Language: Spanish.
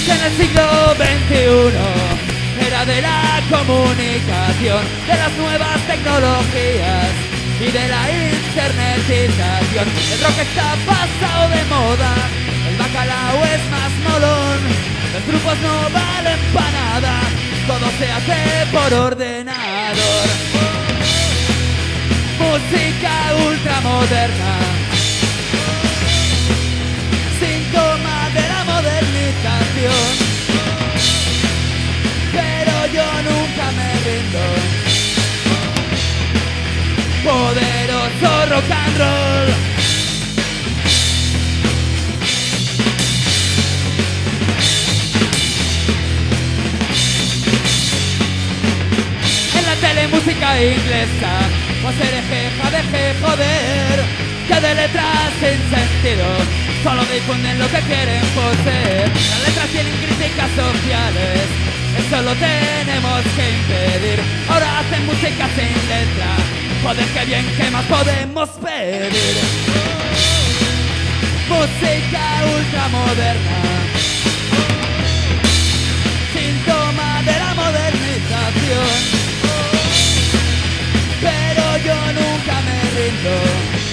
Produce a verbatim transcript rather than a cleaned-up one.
que en el siglo veintiuno era de la comunicación, de las nuevas tecnologías y de la internetización. El rock está pasado de moda, el bacalao es más molón, los grupos no valen pa' nada, todo se hace por ordenador. Música ultramoderna, síntoma de la modernización, pero yo nunca me rindo. Poderoso rock and roll. En la tele música inglesa, o ser ejeja deje joder, que de letras sin sentido solo difunden lo que quieren poseer. Las letras tienen críticas sociales, eso lo tenemos que impedir. Ahora hacen música sin letra, joder que bien, ¿qué más podemos pedir? Música ultramoderna, síntoma de la modernización, pero yo nunca me rindo.